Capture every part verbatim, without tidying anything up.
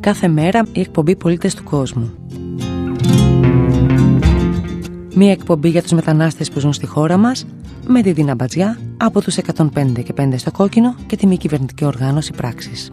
κάθε μέρα η εκπομπή Πολίτες του Κόσμου. Μία εκπομπή για τους μετανάστες που ζουν στη χώρα μας, με τη Δίνα Μπατζιά από τους εκατόν πέντε και πέντε στο Κόκκινο και τη μη κυβερνητική οργάνωση Πράξης.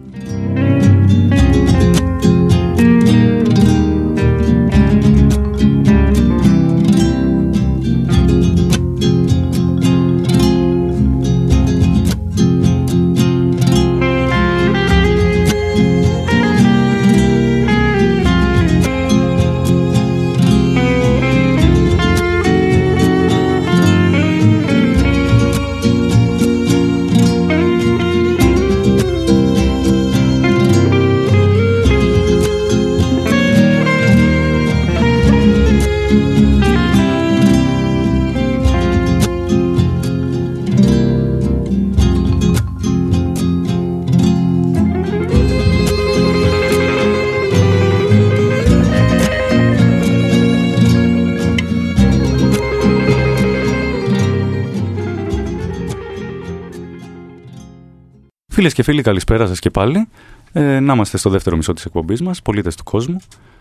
Φίλες και φίλοι, καλησπέρα σας και πάλι. Ε, να είμαστε στο δεύτερο μισό της εκπομπής μας, Πολίτες του Κόσμου.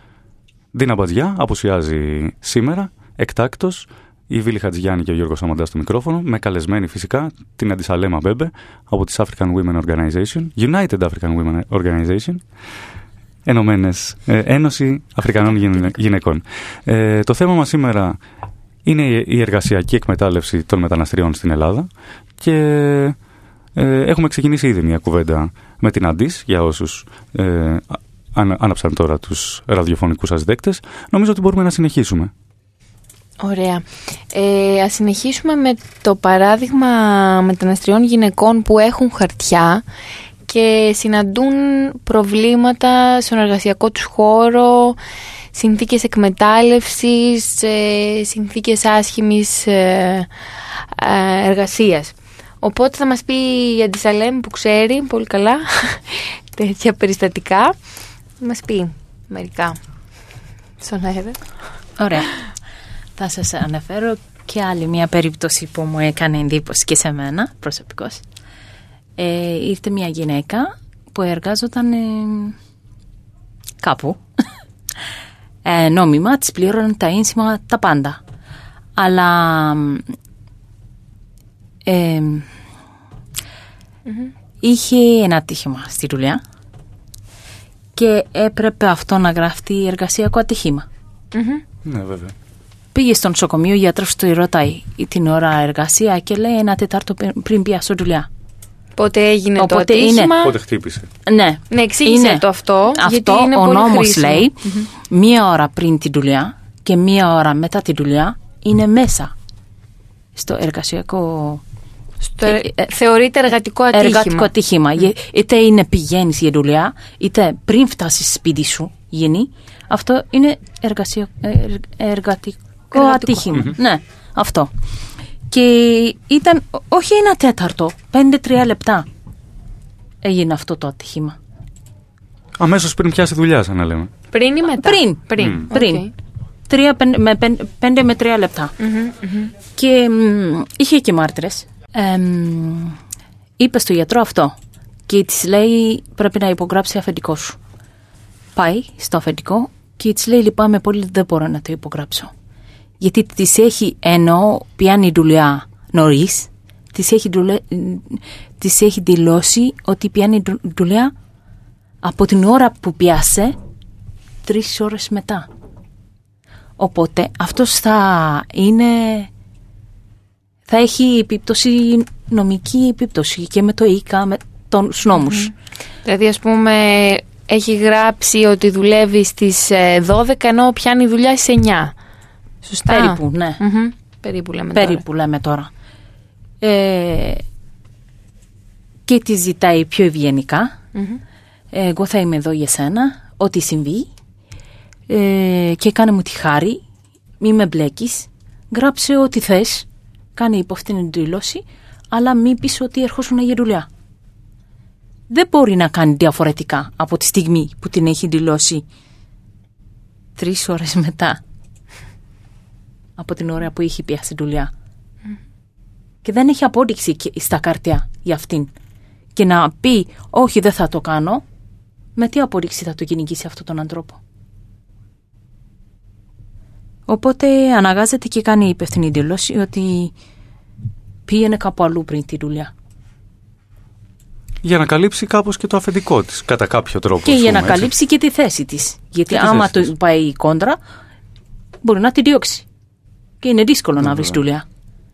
Δίνα Μπατζιά απουσιάζει σήμερα, εκτάκτος, η Βίλη Χατζηγιάννη και ο Γιώργος Αμαντάς στο μικρόφωνο, με καλεσμένη φυσικά την Αντισαλέμα Μπέμπε από της African Women Organization, United African Women Organization, Ενωμένες, ε, Ένωση Αφρικανών Γυναικών. Ε, το θέμα μας σήμερα είναι η εργασιακή εκμετάλλευση των μεταναστριών στην Ελλάδα και Ε, έχουμε ξεκινήσει ήδη μια κουβέντα με την Αντίς, για όσους ε, άναψαν τώρα τους ραδιοφωνικούς σας δέκτες. Νομίζω ότι μπορούμε να συνεχίσουμε. Ωραία. Ε, ας συνεχίσουμε με το παράδειγμα μεταναστριών γυναικών που έχουν χαρτιά και συναντούν προβλήματα στον εργασιακό τους χώρο, συνθήκες εκμετάλλευσης, ε, συνθήκες άσχημης ε, ε, εργασίας. Οπότε θα μας πει η Αντισαλέμ που ξέρει πολύ καλά τέτοια περιστατικά. Θα μας πει μερικά στον αέρα. Ωραία. Θα σας αναφέρω και άλλη μια περίπτωση που μου έκανε εντύπωση και σε μένα προσωπικώς. Ε, ήρθε μια γυναίκα που εργάζονταν ε, κάπου. Ε, νόμιμα, της πλήρωναν τα ένσημα τα πάντα. Αλλά Ε, mm-hmm. είχε ένα ατύχημα στη δουλειά και έπρεπε αυτό να γραφτεί εργασιακό ατύχημα. Mm-hmm. Ναι, βέβαια. Πήγε στον νοσοκομείο, ο γιατρός του ρωτάει την ώρα εργασία και λέει ένα τετάρτο πριν πιάσω δουλειά. Πότε έγινε Οπότε το ατύχημα. Είναι... Πότε χτύπησε. Ναι, ναι, εξήγησε είναι... το αυτό. Αυτό γιατί είναι ο πολύ νόμος χρήσιμο. λέει mm-hmm. μία ώρα πριν τη δουλειά και μία ώρα μετά τη δουλειά είναι μέσα στο εργασιακό. Στο ε, ε, θεωρείται εργατικό ατύχημα. Εργατικό ατύχημα. Mm. Είτε είναι πηγαίνεις για δουλειά, είτε πριν φτάσεις σπίτι σου γίνει. Αυτό είναι εργασιο, ε, εργατικό, εργατικό ατύχημα. Mm-hmm. Ναι, αυτό. Και ήταν όχι ένα τέταρτο, πέντε τρία λεπτά έγινε αυτό το ατύχημα. Αμέσως πριν πιάσει δουλειά, σαν να λέμε. Πριν ή μετά. Πριν. Πριν. Mm. πριν. Okay. Τρία, πέντε, με, πέντε με τρία λεπτά. Mm-hmm, mm-hmm. Και μ, είχε και μάρτυρες. Ε, είπε στο γιατρό αυτό και της λέει πρέπει να υπογράψει αφεντικό σου. Πάει στο αφεντικό και της λέει λυπάμαι πολύ, δεν μπορώ να το υπογράψω. Γιατί της έχει, ενώ πιάνει δουλειά νωρίς, της έχει, δουλε, της έχει δηλώσει ότι πιάνει δουλειά από την ώρα που πιάσε τρεις ώρες μετά. Οπότε αυτός θα είναι, θα έχει επίπτωση, νομική επίπτωση και με το ΙΚΑ, με τους νόμους. Mm-hmm. Δηλαδή ας πούμε έχει γράψει ότι δουλεύει στις δώδεκα ενώ πιάνει δουλειά στις εννιά. Σωστά. Περίπου, ναι. Mm-hmm. Περίπου λέμε Περίπου τώρα. λέμε τώρα. Ε, και τη ζητάει πιο ευγενικά. Mm-hmm. Εγώ θα είμαι εδώ για σένα, ό,τι συμβεί. Ε, και κάνε μου τη χάρη, μη με μπλέκεις, γράψε ό,τι θες, κάνε υπό αυτήν την δηλώση, αλλά μη πεις ότι ερχόσουν για δουλειά. Δεν μπορεί να κάνει διαφορετικά από τη στιγμή που την έχει δηλώσει τρεις ώρες μετά από την ώρα που είχε πιάσει δουλειά. Mm. Και δεν έχει απόδειξη στα καρτιά για αυτήν. Και να πει όχι δεν θα το κάνω, Με τι απόδειξη θα το κυνηγήσει αυτόν τον άνθρωπο? Οπότε αναγκάζεται και κάνει υπεύθυνη δήλωση ότι πήγαινε κάπου αλλού πριν τη δουλειά. Για να καλύψει κάπως και το αφεντικό της, κατά κάποιο τρόπο. Και για να έτσι. καλύψει και τη θέση της. Γιατί άμα το της. πάει κόντρα, μπορεί να τη διώξει. Και είναι δύσκολο να βρει δουλειά.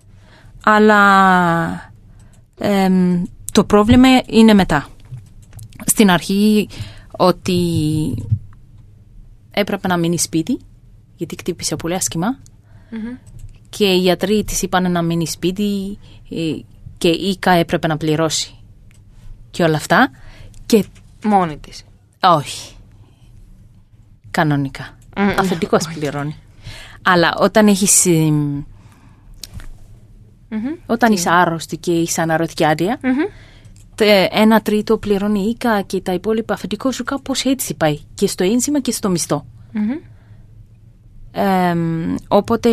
Αλλά ε, το πρόβλημα είναι μετά. Στην αρχή ότι έπρεπε να μείνει σπίτι, γιατί χτύπησε πολύ άσχημα. Mm-hmm. Και οι γιατροί της είπαν να μείνει σπίτι και η ΙΚΑ έπρεπε να πληρώσει. Και όλα αυτά. Και μόνη της. Όχι. Κανονικά. Mm-hmm. Αφεντικός πληρώνει. Αλλά όταν έχεις... Mm-hmm. Όταν είσαι άρρωστη και είσαι αναρωτιάδια, mm-hmm. ένα τρίτο πληρώνει η ΙΚΑ και τα υπόλοιπα αφεντικό σου κάπως έτσι πάει. Και στο ένσημα και στο μισθό. Mm-hmm. Ε, οπότε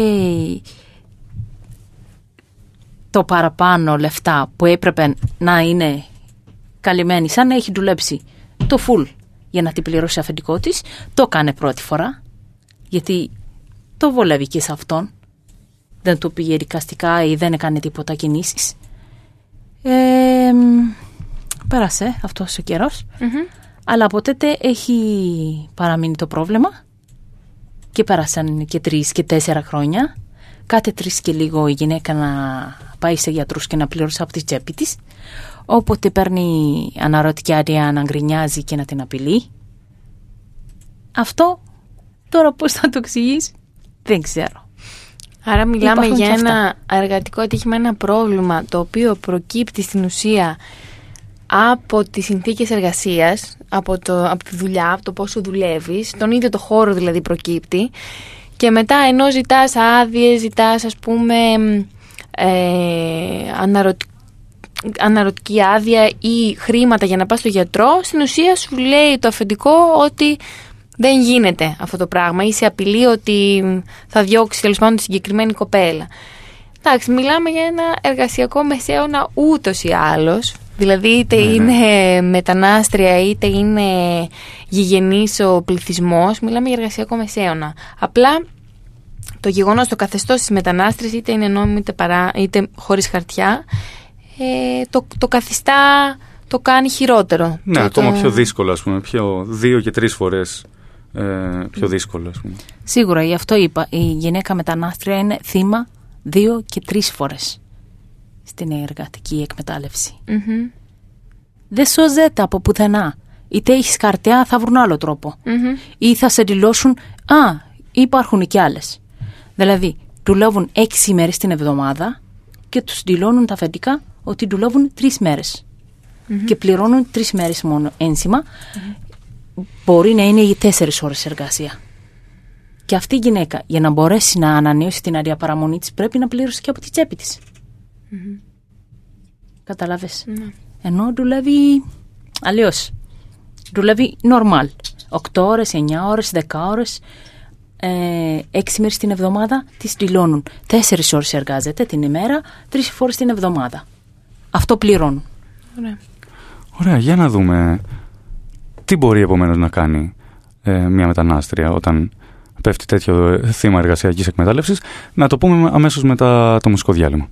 το παραπάνω λεφτά που έπρεπε να είναι καλυμμένη, σαν να έχει δουλέψει το full για να την πληρώσει αφεντικό της, το κάνει πρώτη φορά, γιατί το βολεύει και σε αυτόν, δεν του πήγε δικαστικά ή δεν έκανε τίποτα κινήσεις. ε, πέρασε αυτός ο καιρός, mm-hmm. αλλά από τότε έχει παραμείνει το πρόβλημα και πέρασαν και τρεις και τέσσερα χρόνια. Κάθε τρεις και λίγο η γυναίκα να πάει σε γιατρούς και να πληρώσει από τη τσέπη της. Όποτε παίρνει αναρωτιάρια να γκρινιάζει και να την απειλεί. Αυτό τώρα πώς θα το εξηγείς δεν ξέρω. Άρα μιλάμε Υπάρχουν για ένα εργατικό ατύχημα, ένα πρόβλημα το οποίο προκύπτει στην ουσία από τις συνθήκες εργασίας, από, το, από τη δουλειά, από το πόσο δουλεύεις, τον ίδιο το χώρο δηλαδή προκύπτει, και μετά ενώ ζητάς άδειες, ζητάς ας πούμε ε, αναρωτ, αναρωτική άδεια ή χρήματα για να πας στο γιατρό, στην ουσία σου λέει το αφεντικό ότι δεν γίνεται αυτό το πράγμα ή σε απειλεί ότι θα διώξει τέλος πάντων τη συγκεκριμένη κοπέλα. Εντάξει, μιλάμε για ένα εργασιακό μεσαίωνα ούτως ή άλλως. Δηλαδή είτε mm. είναι μετανάστρια είτε είναι γηγενής ο πληθυσμός, μιλάμε για εργασιακό μεσαίωνα. Απλά το γεγονός, το καθεστώς της μετανάστρες, είτε είναι νόμιμη είτε, παρά, είτε χωρίς χαρτιά, ε, το, το καθιστά, το κάνει χειρότερο. Ναι, το, ακόμα το... πιο δύσκολο, ας πούμε, πιο δύο και τρεις φορές ε, πιο δύσκολο, ας πούμε. Σίγουρα, γι' αυτό είπα, η γυναίκα μετανάστρια είναι θύμα δύο και τρεις φορές στην εργατική εκμετάλλευση. Mm-hmm. Δεν σώζεται από πουθενά. Είτε έχεις χαρτιά, θα βρουν άλλο τρόπο. Mm-hmm. Ή θα σε δηλώσουν, α, υπάρχουν και άλλες. Δηλαδή, δουλεύουν έξι μέρες την εβδομάδα και τους δηλώνουν τα αφεντικά ότι δουλεύουν τρεις μέρες. Mm-hmm. Και πληρώνουν τρεις μέρες μόνο ένσημα. Mm-hmm. Μπορεί να είναι για τέσσερις ώρες εργασία. Και αυτή η γυναίκα, για να μπορέσει να ανανεώσει την άδεια παραμονή της, πρέπει να πληρώσει και από τη τσέπη της. Mm-hmm. Καταλάβες. Mm-hmm. Ενώ δουλεύει αλλιώς. Δουλεύει normal. οκτώ ώρες, εννιά ώρες, δέκα ώρες, ε, έξι μέρες την εβδομάδα τις δηλώνουν. τέσσερις ώρες εργάζεται την ημέρα, τρεις φορές την εβδομάδα. Αυτό πληρώνουν. Ωραία. Ωραία, για να δούμε τι μπορεί επομένως να κάνει ε, μια μετανάστρια όταν πέφτει τέτοιο θύμα εργασιακής εκμετάλλευσης. Να το πούμε αμέσως μετά το μουσικό διάλειμμα.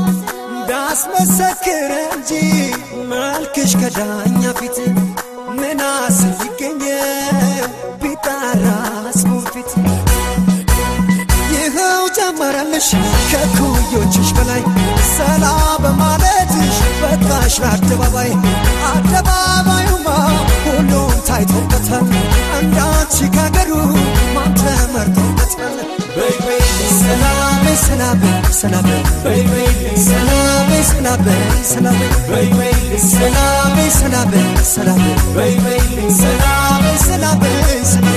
ዳስ መሰክር እንጂ መልክሽ ከዳኛ ፊት ምን ዮናስ ይገኘ ቢጣራስ ሙፊት ይኸው ጀመረልሽ ከኩዮችሽ በላይ ሰላ በማለትሽ በቃሽ ለአደባባይ አደባባዩማ ሁሉም ታይቶበታል እንዳንቺ ካገሩ ማን ተመርጦበታል በይ በይ ሰላም ሰላም ሰላም በይ በይ ሰላም ሰላም ሰላም በይ በይ ሰላም ሰላም ሰላም በይ በይ ሰላም ሰላም ሰላም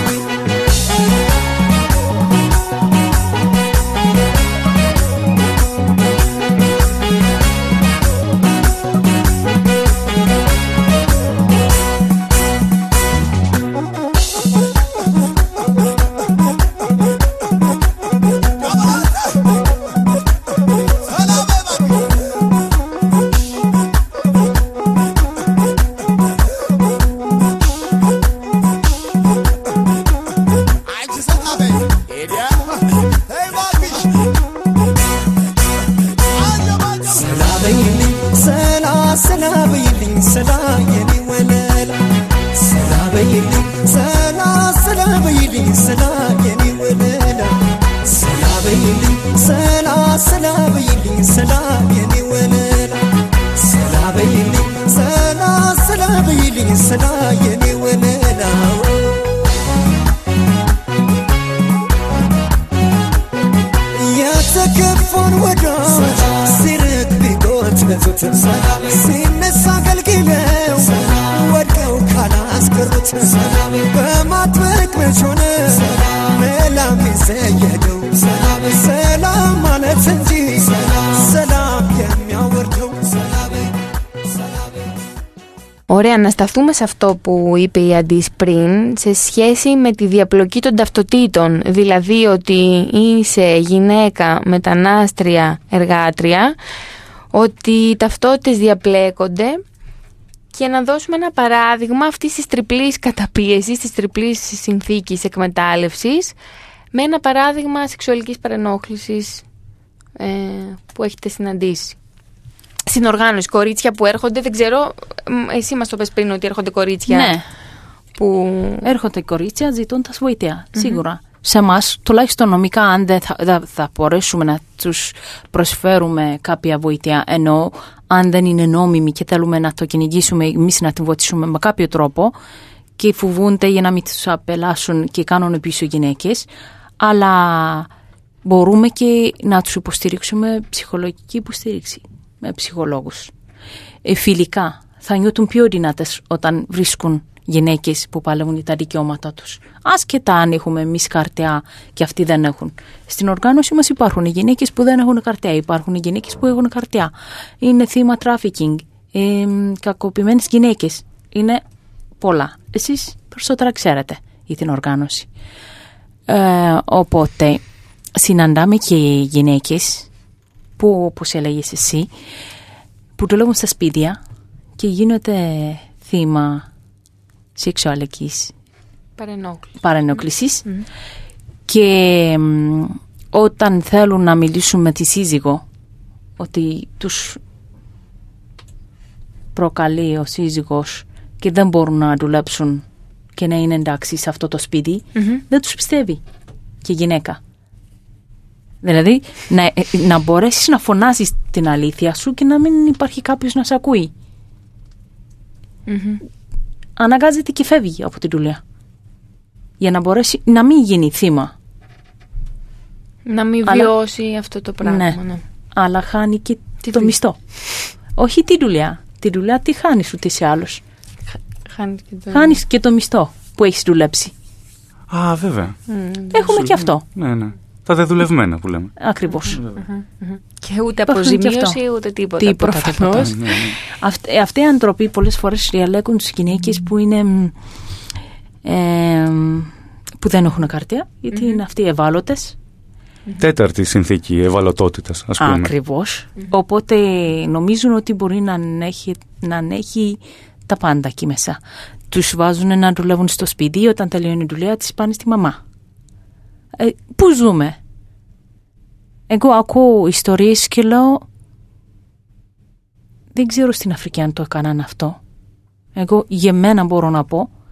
Ωραία, να σταθούμε σε αυτό που είπε η Αντίς πριν, σε σχέση με τη διαπλοκή των ταυτοτήτων. Δηλαδή ότι είσαι γυναίκα, μετανάστρια, εργάτρια, ότι οι ταυτότητες διαπλέκονται. Και να δώσουμε ένα παράδειγμα αυτής της τριπλής καταπίεσης, της τριπλής συνθήκης εκμετάλλευσης, με ένα παράδειγμα σεξουαλικής παρενόχλησης ε, που έχετε συναντήσει. Στην οργάνωση, κορίτσια που έρχονται, δεν ξέρω, εσύ μας το πες πριν ότι έρχονται κορίτσια. Ναι, που... έρχονται κορίτσια ζητώντας βοήθεια, mm-hmm. σίγουρα. Σε εμάς, τουλάχιστον νομικά, αν δεν θα, θα, θα μπορέσουμε να τους προσφέρουμε κάποια βοήθεια, ενώ αν δεν είναι νόμιμη και θέλουμε να το κυνηγήσουμε εμείς να την βοηθήσουμε με κάποιο τρόπο και φοβούνται για να μην τους απελάσουν και κάνουν πίσω γυναίκες, αλλά μπορούμε και να τους υποστηρίξουμε ψυχολογική υποστήριξη με ψυχολόγους. Ε, φιλικά θα νιώθουν πιο δυνατές όταν βρίσκουν γυναίκες που παλεύουν τα δικαιώματά τους. Άσχετα αν έχουμε εμείς καρτιά και αυτοί δεν έχουν. Στην οργάνωση μας υπάρχουν γυναίκες που δεν έχουν καρτιά, υπάρχουν γυναίκες που έχουν καρτιά. Είναι θύμα τράφικινγκ, ε, κακοποιημένες γυναίκες. Είναι πολλά. Εσείς περισσότερα ξέρετε για την οργάνωση. Ε, οπότε συναντάμε και γυναίκες που, όπως έλεγες εσύ, που δουλεύουν στα σπίτια και γίνονται θύμα σεξουαλικής παρενόχλησης, παρενόχλησης. Mm. Και μ, όταν θέλουν να μιλήσουν με τη σύζυγο ότι τους προκαλεί ο σύζυγος και δεν μπορούν να δουλέψουν και να είναι εντάξει σε αυτό το σπίτι, mm-hmm. δεν τους πιστεύει και η γυναίκα. Δηλαδή να, να μπορέσεις να φωνάσεις την αλήθεια σου και να μην υπάρχει κάποιος να σε ακούει. Mm-hmm. Αναγκάζεται και φεύγει από τη δουλειά για να μπορέσει να μην γίνει θύμα. Να μην αλλά... βιώσει αυτό το πράγμα. Ναι, ναι. Αλλά χάνει και τι το δουλειά. μισθό. Όχι τη δουλειά. Τη δουλειά τι χάνεις ούτε σε άλλους. Χάνεις και, το... χάνεις και το μισθό που έχεις δουλέψει. Α, βέβαια. Mm, Έχουμε και αυτό. Ναι, ναι. Τα δεδουλευμένα που λέμε. Ακριβώς. Mm-hmm, mm-hmm. Και ούτε αποζημίωση ούτε τίποτα. Τίποτα προφανώς. Ναι, ναι. Αυτοί, αυτοί οι άνθρωποι πολλές φορές διαλέγουν τις γυναίκες που είναι ε, που δεν έχουν καρτία, γιατί mm-hmm. είναι αυτοί ευάλωτες. Mm-hmm. Τέταρτη συνθήκη ευαλωτότητας, ας πούμε. Ακριβώς. Mm-hmm. Οπότε νομίζουν ότι μπορεί να ανέχει, να ανέχει τα πάντα εκεί μέσα. Τους βάζουν να δουλεύουν στο σπίτι, όταν τελειώνει η δουλειά τις πάνε στη μαμά. Ε, πού ζούμε? Εγώ ακούω ιστορίες και λέω δεν ξέρω στην Αφρική αν το έκαναν αυτό. Εγώ για μένα μπορώ να πω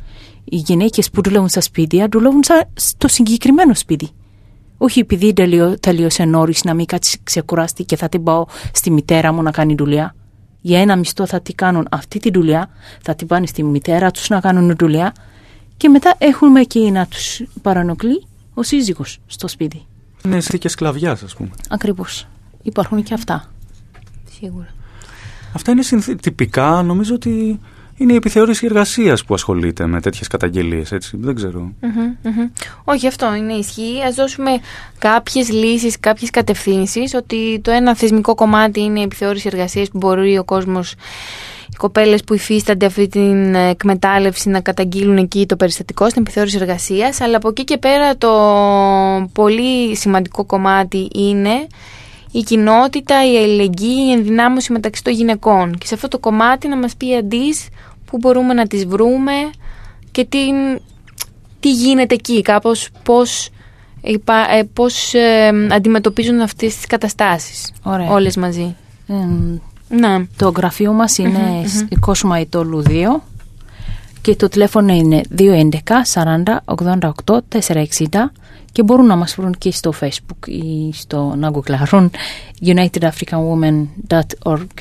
οι γυναίκες που δουλεύουν στα σπίτια δουλεύουν στο συγκεκριμένο σπίτι. Όχι επειδή τελειώ, τελείωσε νωρίς να μην κάτσει ξεκουράστη και θα την πάω στη μητέρα μου να κάνει δουλειά. Για ένα μισθό θα την κάνουν αυτή τη δουλειά, θα την πάνε στη μητέρα τους να κάνουν δουλειά και μετά έχουμε και να τους παρανοκλεί ο σύζυγος στο σπίτι. Είναι συνθήκες σκλαβιάς, ας πούμε. Ακριβώς. Υπάρχουν και αυτά. Σίγουρα. Αυτά είναι συνθ... τυπικά, νομίζω ότι είναι η επιθεώρηση εργασίας που ασχολείται με τέτοιες καταγγελίες, έτσι. Δεν ξέρω. Mm-hmm, mm-hmm. Όχι, αυτό είναι ισχύει. Ας δώσουμε κάποιες λύσεις, κάποιες κατευθύνσεις, ότι το ένα θεσμικό κομμάτι είναι η επιθεώρηση εργασίας που μπορεί ο κόσμος, οι κοπέλες που υφίστανται αυτή την εκμετάλλευση να καταγγείλουν εκεί το περιστατικό στην επιθεώρηση εργασίας, αλλά από εκεί και πέρα το πολύ σημαντικό κομμάτι είναι η κοινότητα, η αλληλεγγύη, η ενδυνάμωση μεταξύ των γυναικών. Και σε αυτό το κομμάτι να μας πει η Αντίς που μπορούμε να τις βρούμε και τι, τι γίνεται εκεί, κάπως πώς, ε, πώς ε, αντιμετωπίζουν αυτές τις καταστάσεις. Ωραία. Όλες μαζί. Mm. Να. Το γραφείο μας είναι mm-hmm, mm-hmm. Κόσμο Αιτώλου δύο και το τηλέφωνο είναι δύο έντεκα σαράντα ογδόντα οκτώ τετρακόσια εξήντα και μπορούν να μας βρουν και στο Facebook ή στο να γκουγκλάρουν united african women dot org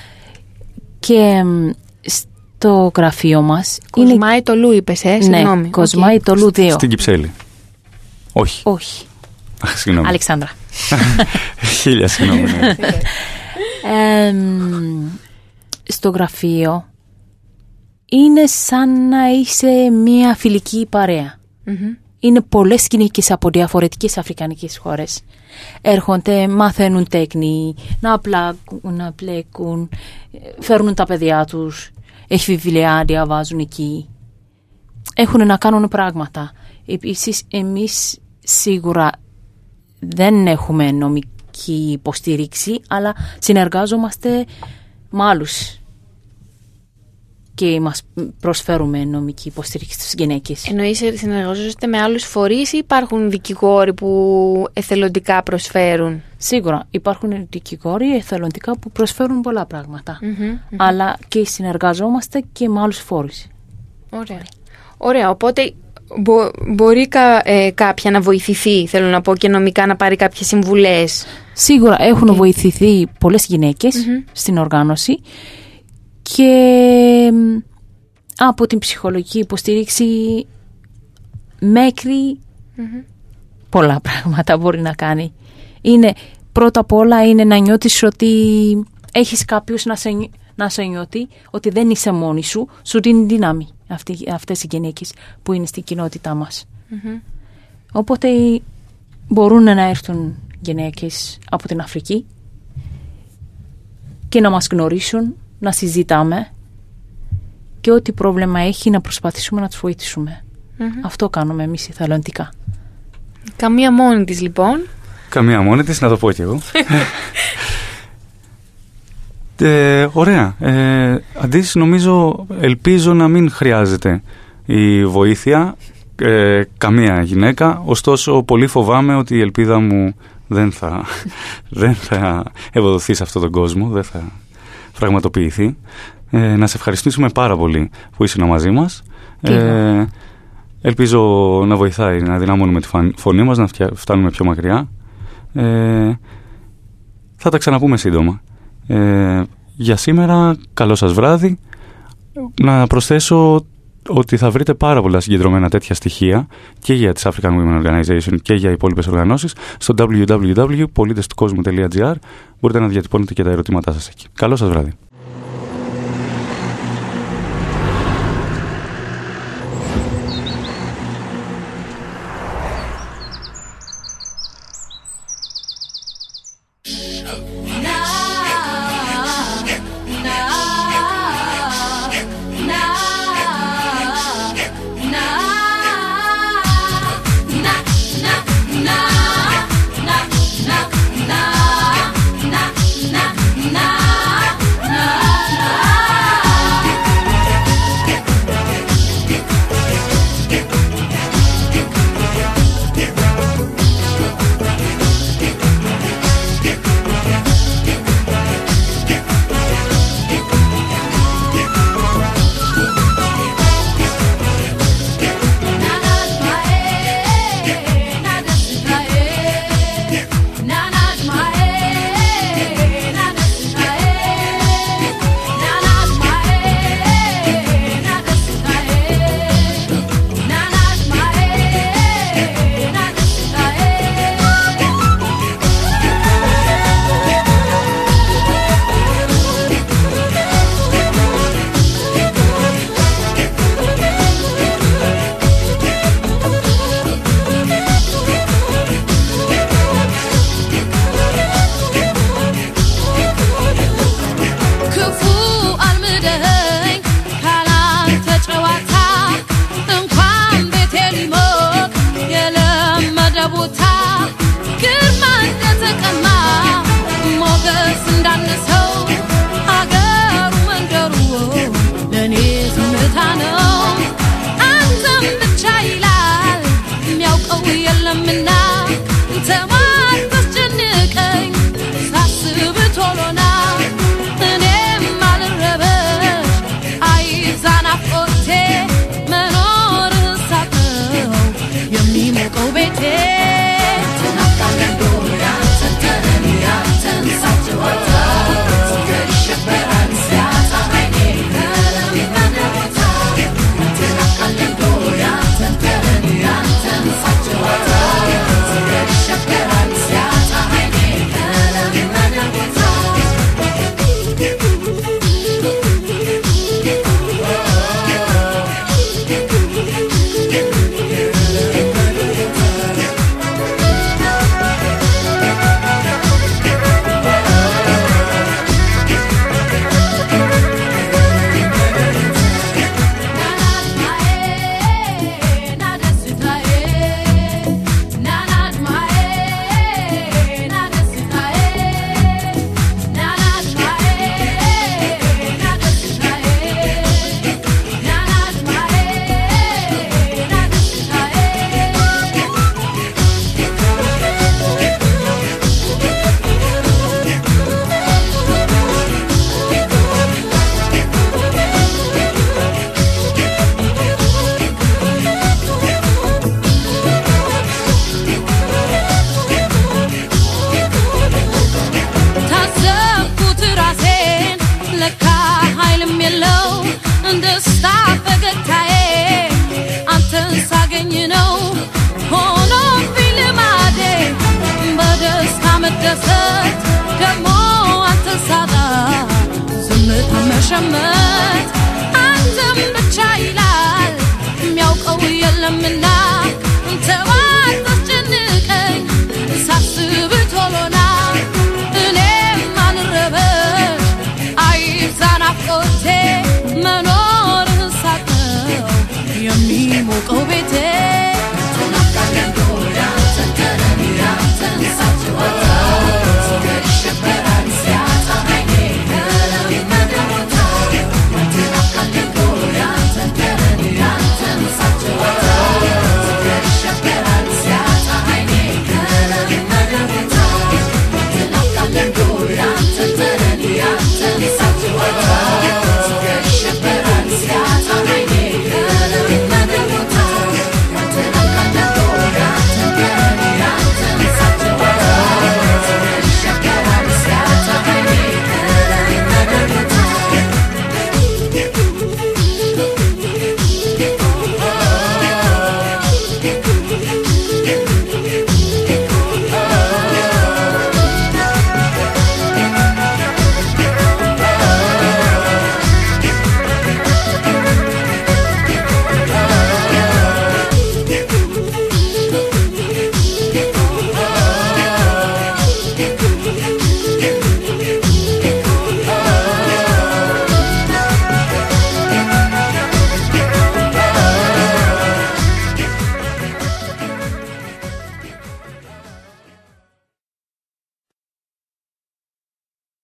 και στο γραφείο μας Κοσμά είναι... Αιτώλου είπες, ε, συγγνώμη. Ναι, Κοσμά Αιτώλου δύο. Στην Κυψέλη. Όχι. Όχι. Αχ, συγγνώμη. Αλεξάνδρα. Χίλια, συγγνώμη. Ναι. ε, στο γραφείο είναι σαν να είσαι μια φιλική παρέα. Mm-hmm. Είναι πολλές γυναίκες από διαφορετικές αφρικανικές χώρες. Έρχονται, μαθαίνουν τέχνη, να πλάκουν, να πλέκουν, φέρνουν τα παιδιά τους, έχει βιβλία, διαβάζουν εκεί. Έχουν να κάνουν πράγματα. Επίσης, εμείς σίγουρα δεν έχουμε νομική υποστήριξη, αλλά συνεργάζομαστε με άλλους και μας προσφέρουμε νομική υποστήριξη στις γυναίκες. Εννοείς συνεργαζόμαστε με άλλους φορείς ή υπάρχουν δικηγόροι που εθελοντικά προσφέρουν? Σίγουρα υπάρχουν δικηγόροι εθελοντικά που προσφέρουν πολλά πράγματα. Mm-hmm, mm-hmm. Αλλά και συνεργαζόμαστε και με άλλους φορείς. Ωραία. Ωραία, οπότε μπο, μπορεί κα, ε, κάποια να βοηθηθεί, θέλω να πω, και νομικά να πάρει κάποιες συμβουλές. Σίγουρα έχουν okay. βοηθηθεί πολλές γυναίκες mm-hmm. στην οργάνωση και από την ψυχολογική υποστήριξη μέχρι mm-hmm. πολλά πράγματα μπορεί να κάνει. Είναι, πρώτα απ' όλα είναι να νιώθεις ότι έχεις κάποιους να σε, να σε νιώθει ότι δεν είσαι μόνη σου, σου δίνει δύναμη αυτοί, αυτές οι γυναίκες που είναι στην κοινότητά μας. Mm-hmm. Οπότε μπορούν να έρθουν γυναίκες από την Αφρική και να μας γνωρίσουν, να συζητάμε και ό,τι πρόβλημα έχει να προσπαθήσουμε να τους βοηθήσουμε. Mm-hmm. Αυτό κάνουμε εμείς εθελοντικά. Καμία μόνη της λοιπόν. Καμία μόνη της, να το πω κι εγώ. ε, ωραία. Ε, αντίστοιχα, νομίζω, ελπίζω να μην χρειάζεται η βοήθεια ε, καμία γυναίκα, ωστόσο πολύ φοβάμαι ότι η ελπίδα μου δεν θα, δεν θα ευοδοθεί σε αυτόν τον κόσμο, δεν θα πραγματοποιηθεί. Ε, να σε ευχαριστήσουμε πάρα πολύ που ήσουν μαζί μας. Ε, ελπίζω να βοηθάει να δυναμώνουμε τη φωνή μας, να φτάνουμε πιο μακριά. Ε, θα τα ξαναπούμε σύντομα. Ε, για σήμερα, καλό σας βράδυ. Να προσθέσω ότι θα βρείτε πάρα πολλά συγκεντρωμένα τέτοια στοιχεία και για τις African Women Organization και για υπόλοιπες οργανώσεις στο double-u double-u double-u τελεία πολίτες του κόσμου τελεία τζι άρ. Μπορείτε να διατυπώνετε και τα ερωτήματά σας εκεί. Καλό σας βράδυ. Na ጀመር